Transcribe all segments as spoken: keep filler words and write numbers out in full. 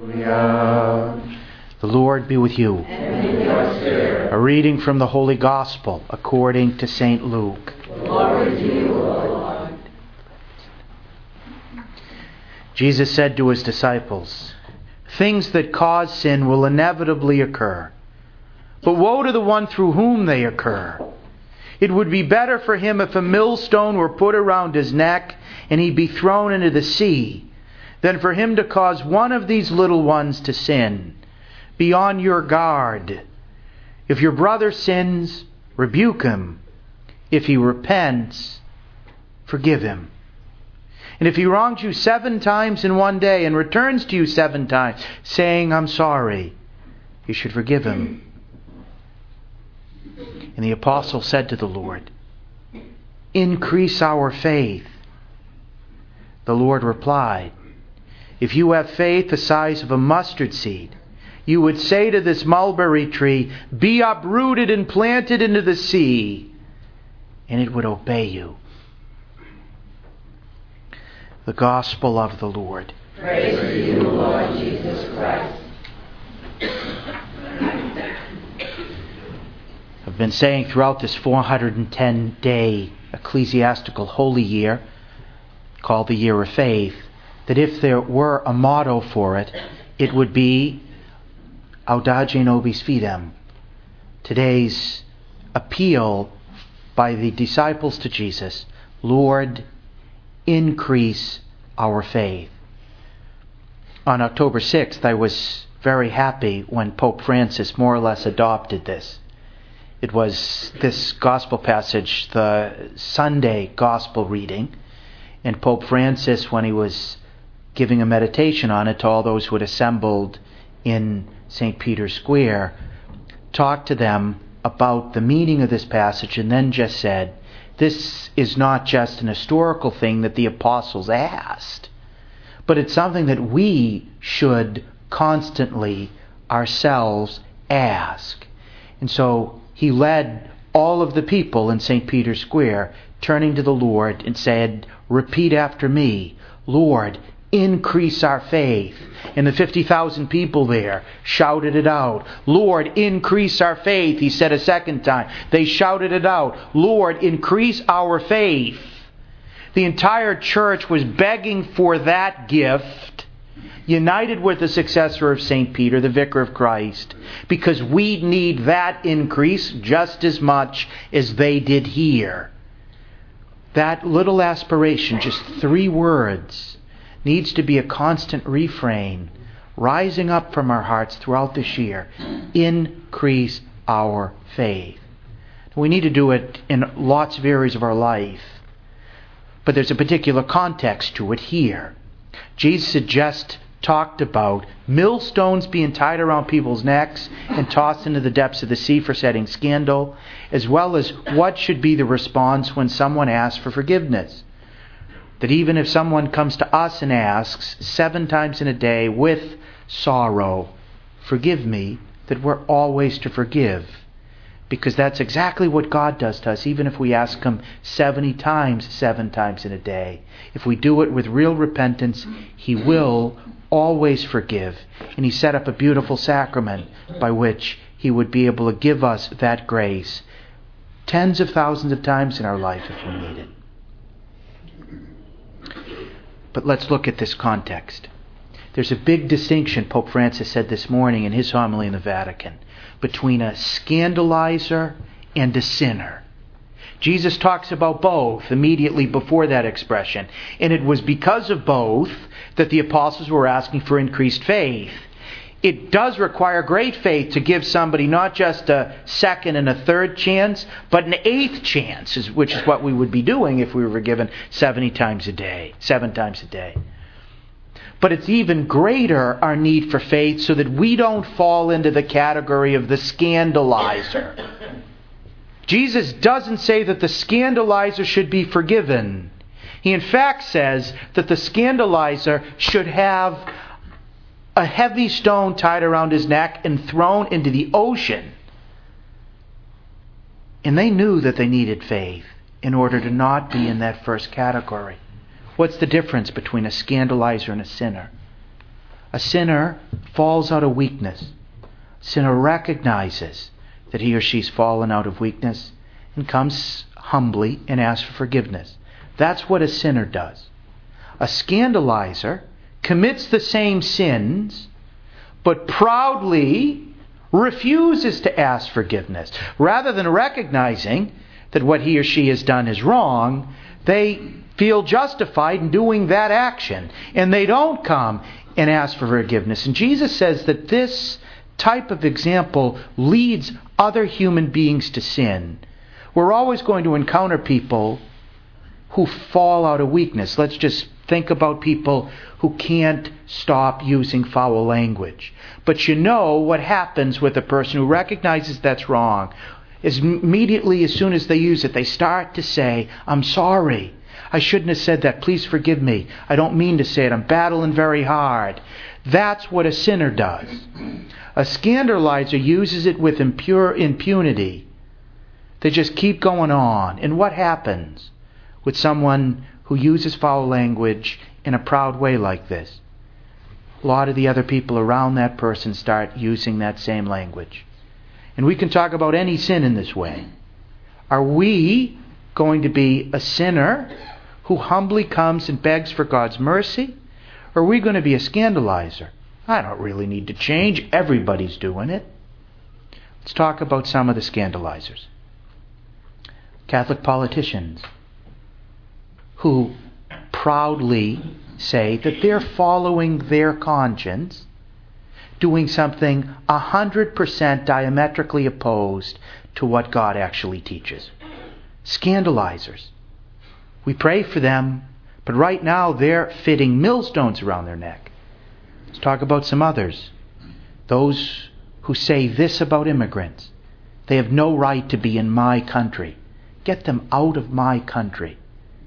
Hallelujah. The Lord be with you. And with your spirit. A reading from the Holy Gospel according to Saint Luke. Glory to you, O Lord. Jesus said to his disciples, "Things that cause sin will inevitably occur. But woe to the one through whom they occur. It would be better for him if a millstone were put around his neck and he be thrown into the sea, than for him to cause one of these little ones to sin. Be on your guard. If your brother sins, rebuke him. If he repents, forgive him. And if he wrongs you seven times in one day and returns to you seven times, saying, 'I'm sorry,' you should forgive him." And the apostle said to the Lord, "Increase our faith." The Lord replied, "If you have faith the size of a mustard seed, you would say to this mulberry tree, 'Be uprooted and planted into the sea,' and it would obey you." The Gospel of the Lord. Praise to you, Lord Jesus Christ. I've been saying throughout this four hundred ten day ecclesiastical holy year, called the Year of Faith, that if there were a motto for it, it would be Audace Nobis Fidem. Today's appeal by the disciples to Jesus, "Lord, increase our faith." On October sixth, I was very happy when Pope Francis more or less adopted this. It was this gospel passage, the Sunday gospel reading, and Pope Francis, when he was giving a meditation on it to all those who had assembled in Saint Peter's Square, talked to them about the meaning of this passage and then just said, this is not just an historical thing that the apostles asked, but it's something that we should constantly ourselves ask. And so he led all of the people in Saint Peter's Square turning to the Lord and said, "Repeat after me, Lord, increase our faith." And the fifty thousand people there shouted it out. "Lord, increase our faith," he said a second time. They shouted it out. "Lord, increase our faith." The entire church was begging for that gift, united with the successor of Saint Peter, the Vicar of Christ, because we need that increase just as much as they did here. That little aspiration, just three words, needs to be a constant refrain rising up from our hearts throughout this year. Increase our faith. We need to do it in lots of areas of our life, but there's a particular context to it here. Jesus had just talked about millstones being tied around people's necks and tossed into the depths of the sea for setting scandal, as well as what should be the response when someone asks for forgiveness. That even if someone comes to us and asks seven times in a day with sorrow, "Forgive me," that we're always to forgive. Because that's exactly what God does to us, even if we ask Him seventy times, seven times in a day. If we do it with real repentance, He will always forgive. And He set up a beautiful sacrament by which He would be able to give us that grace tens of thousands of times in our life if we need it. But let's look at this context. There's a big distinction, Pope Francis said this morning in his homily in the Vatican, between a scandalizer and a sinner. Jesus talks about both immediately before that expression. And it was because of both that the apostles were asking for increased faith. It does require great faith to give somebody not just a second and a third chance, but an eighth chance, which is what we would be doing if we were forgiven seventy times a day, seven times a day. But it's even greater, our need for faith, so that we don't fall into the category of the scandalizer. Jesus doesn't say that the scandalizer should be forgiven. He in fact says that the scandalizer should have a heavy stone tied around his neck and thrown into the ocean. And they knew that they needed faith in order to not be in that first category. What's the difference between a scandalizer and a sinner? A sinner falls out of weakness. A sinner recognizes that he or she's fallen out of weakness and comes humbly and asks for forgiveness. That's what a sinner does. A scandalizer commits the same sins, but proudly refuses to ask forgiveness. Rather than recognizing that what he or she has done is wrong, they feel justified in doing that action, and they don't come and ask for forgiveness. And Jesus says that this type of example leads other human beings to sin. We're always going to encounter people who fall out of weakness. Let's just think about people who can't stop using foul language. But you know what happens with a person who recognizes that's wrong. Is immediately, as soon as they use it, they start to say, I'm sorry. I shouldn't have said that. Please forgive me. I don't mean to say it. I'm battling very hard. That's what a sinner does. A scandalizer uses it with impure impunity. They just keep going on. And what happens with someone who uses foul language in a proud way like this? A lot of the other people around that person start using that same language. And we can talk about any sin in this way. Are we going to be a sinner who humbly comes and begs for God's mercy? Or are we going to be a scandalizer? I don't really need to change. Everybody's doing it. Let's talk about some of the scandalizers. Catholic politicians who proudly say that they're following their conscience, doing something one hundred percent diametrically opposed to what God actually teaches. Scandalizers. We pray for them, but right now they're fitting millstones around their neck. Let's talk about some others. Those who say this about immigrants. They have no right to be in my country. Get them out of my country.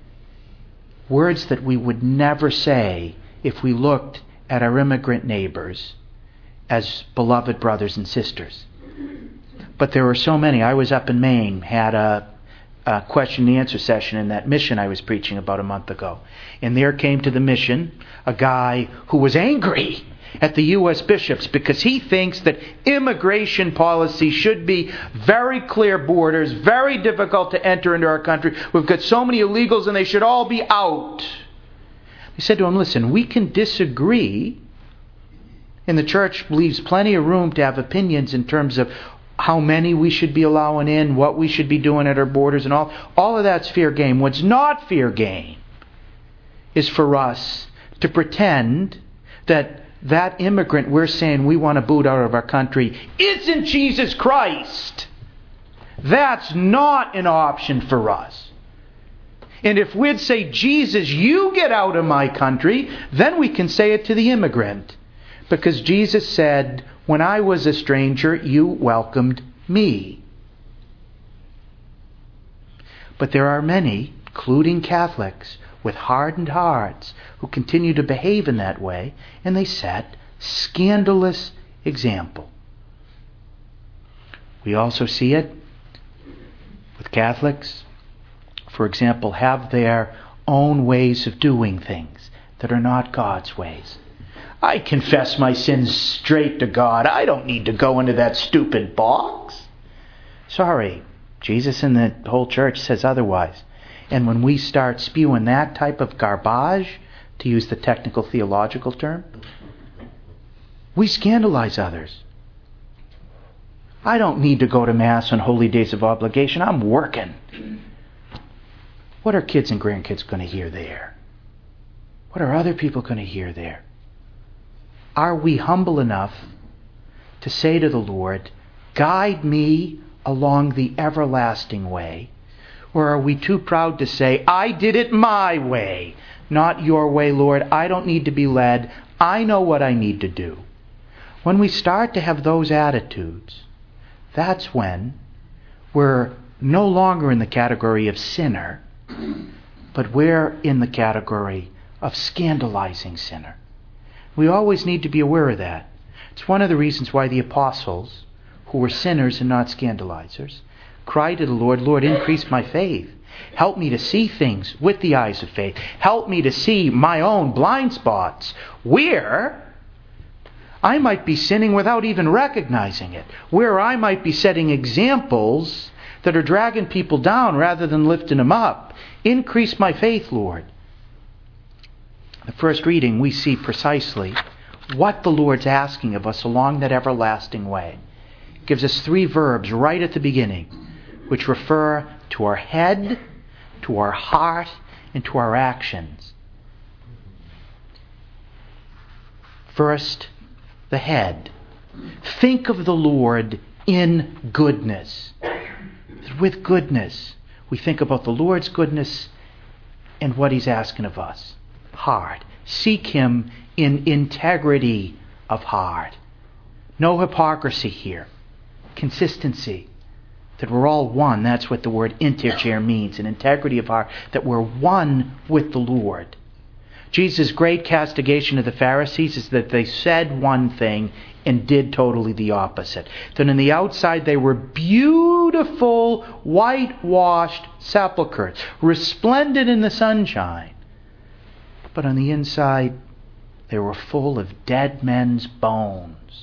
Words that we would never say if we looked at our immigrant neighbors as beloved brothers and sisters. But there are so many. I was up in Maine, had a, a question and answer session in that mission I was preaching about a month ago. And there came to the mission a guy who was angry at the U S bishops because he thinks that immigration policy should be very clear borders, very difficult to enter into our country. We've got so many illegals and they should all be out. He said to him, listen, we can disagree, and the church leaves plenty of room to have opinions in terms of how many we should be allowing in, what we should be doing at our borders and all. All of that's fair game. What's not fair game is for us to pretend that that immigrant we're saying we want to boot out of our country isn't Jesus Christ. That's not an option for us. And if we'd say, Jesus, you get out of my country, then we can say it to the immigrant. Because Jesus said, when I was a stranger, you welcomed me. But there are many, including Catholics, with hardened hearts who continue to behave in that way, and they set scandalous example. We also see it with Catholics, for example, have their own ways of doing things that are not God's ways. I confess my sins straight to God. I don't need to go into that stupid box. Sorry, Jesus and the whole church says otherwise. And when we start spewing that type of garbage, to use the technical theological term, we scandalize others. I don't need to go to Mass on holy days of obligation. I'm working. What are kids and grandkids going to hear there? What are other people going to hear there? Are we humble enough to say to the Lord, guide me along the everlasting way? Or are we too proud to say, I did it my way, not your way, Lord. I don't need to be led. I know what I need to do. When we start to have those attitudes, that's when we're no longer in the category of sinner, but we're in the category of scandalizing sinner. We always need to be aware of that. It's one of the reasons why the apostles, who were sinners and not scandalizers, cried to the Lord, Lord, increase my faith. Help me to see things with the eyes of faith. Help me to see my own blind spots. We're I might be sinning without even recognizing it. Where I might be setting examples that are dragging people down rather than lifting them up. Increase my faith, Lord. The first reading, we see precisely what the Lord's asking of us along that everlasting way. It gives us three verbs right at the beginning, which refer to our head, to our heart, and to our actions. First, the head. Think of the Lord in goodness. With goodness, we think about the Lord's goodness and what He's asking of us. Heart. Seek Him in integrity of heart. No hypocrisy here. Consistency. That we're all one. That's what the word integer means. An integrity of heart. That we're one with the Lord. Jesus' great castigation of the Pharisees is that they said one thing and did totally the opposite. That on the outside they were beautiful, whitewashed sepulchres, resplendent in the sunshine. But on the inside, they were full of dead men's bones.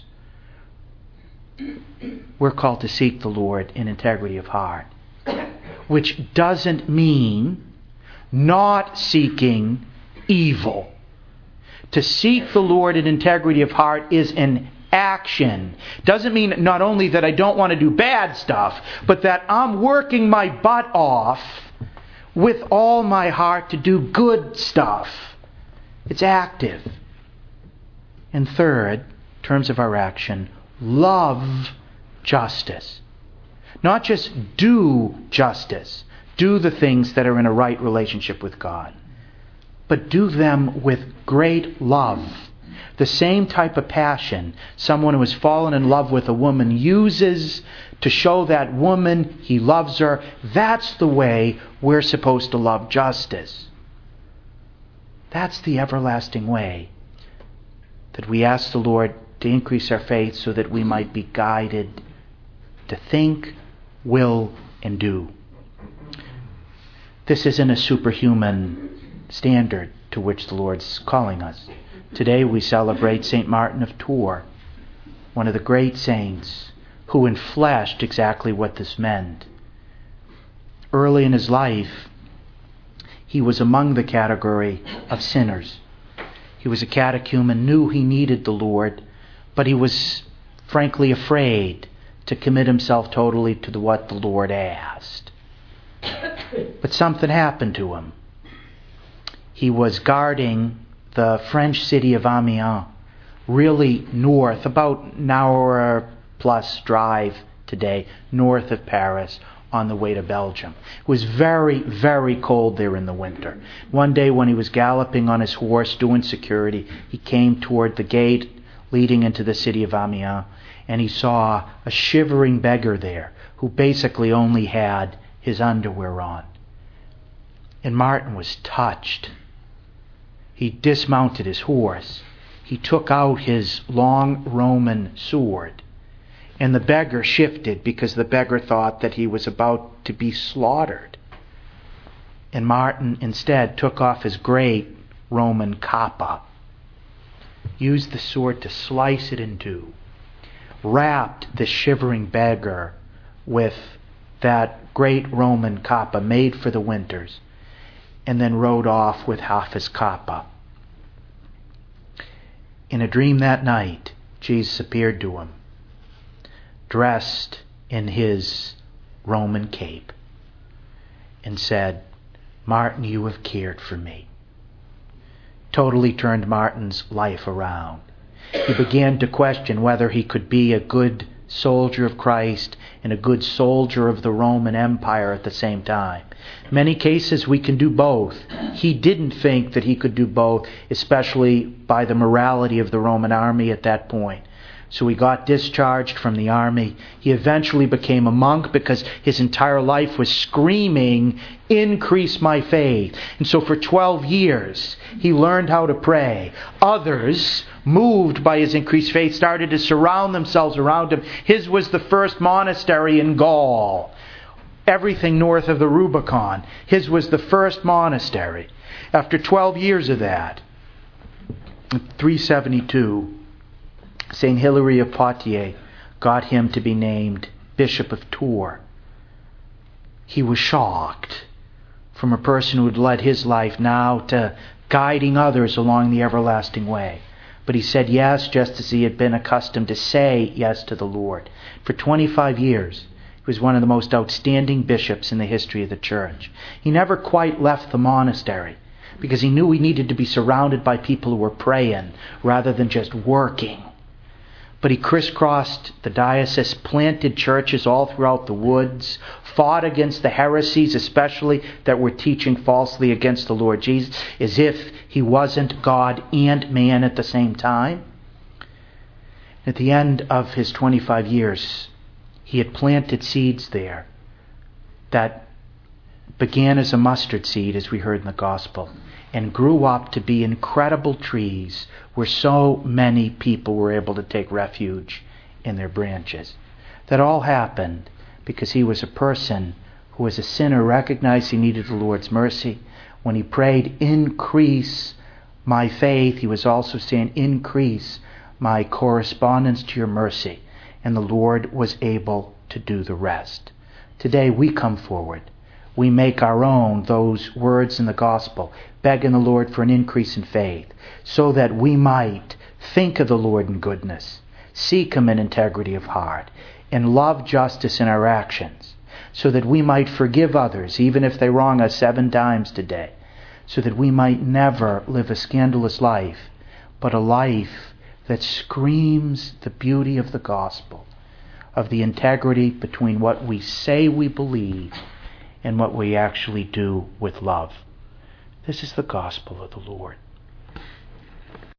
We're called to seek the Lord in integrity of heart, which doesn't mean not seeking evil. To seek the Lord in integrity of heart is an action. Doesn't mean not only that I don't want to do bad stuff, but that I'm working my butt off with all my heart to do good stuff. It's active. And third, in terms of our action, love justice. Not just do justice. Do the things that are in a right relationship with God. But do them with great love. The same type of passion someone who has fallen in love with a woman uses to show that woman he loves her. That's the way we're supposed to love justice. That's the everlasting way. That we ask the Lord to increase our faith so that we might be guided to think, will, and do. This isn't a superhuman standard to which the Lord's calling us. Today we celebrate Saint Martin of Tours, one of the great saints who enfleshed exactly what this meant. Early in his life, he was among the category of sinners. He was a catechumen, knew he needed the Lord, but he was frankly afraid to commit himself totally to what the Lord asked. But something happened to him. He was guarding the French city of Amiens, really north, about an hour plus drive today, north of Paris, on the way to Belgium. It was very, very cold there in the winter. One day when he was galloping on his horse doing security, he came toward the gate leading into the city of Amiens, and he saw a shivering beggar there who basically only had his underwear on. And Martin was touched. He dismounted his horse. He took out his long Roman sword. And the beggar shifted because the beggar thought that he was about to be slaughtered. And Martin instead took off his great Roman kappa, used the sword to slice it in two, wrapped the shivering beggar with that great Roman kappa made for the winters, and then rode off with half his kappa. In a dream that night, Jesus appeared to him, dressed in his Roman cape, and said, "Martin, you have cared for me." Totally turned Martin's life around. He began to question whether he could be a good soldier of Christ and a good soldier of the Roman Empire at the same time. In many cases we can do both. He didn't think that he could do both, especially by the morality of the Roman army at that point. So he got discharged from the army. He eventually became a monk because his entire life was screaming, "Increase my faith." And so for twelve years, he learned how to pray. Others, moved by his increased faith, started to surround themselves around him. His was the first monastery in Gaul, everything north of the Rubicon. His was the first monastery. After twelve years of that, in three seventy-two, Saint Hilary of Poitiers got him to be named Bishop of Tours. He was shocked from a person who had led his life now to guiding others along the everlasting way. But he said yes, just as he had been accustomed to say yes to the Lord. For twenty-five years, he was one of the most outstanding bishops in the history of the church. He never quite left the monastery because he knew he needed to be surrounded by people who were praying rather than just working. But he crisscrossed the diocese, planted churches all throughout the woods, fought against the heresies, especially that were teaching falsely against the Lord Jesus, as if he wasn't God and man at the same time. At the end of his twenty-five years, he had planted seeds there that began as a mustard seed, as we heard in the gospel, and grew up to be incredible trees where so many people were able to take refuge in their branches. That all happened because he was a person who was a sinner, recognized he needed the Lord's mercy. When he prayed, increase my faith, he was also saying, increase my correspondence to your mercy. And the Lord was able to do the rest. Today we come forward. We make our own those words in the gospel, begging the Lord for an increase in faith, so that we might think of the Lord in goodness, seek Him in integrity of heart, and love justice in our actions, so that we might forgive others, even if they wrong us seven times today, so that we might never live a scandalous life, but a life that screams the beauty of the gospel, of the integrity between what we say we believe and what we actually do with love. This is the gospel of the Lord.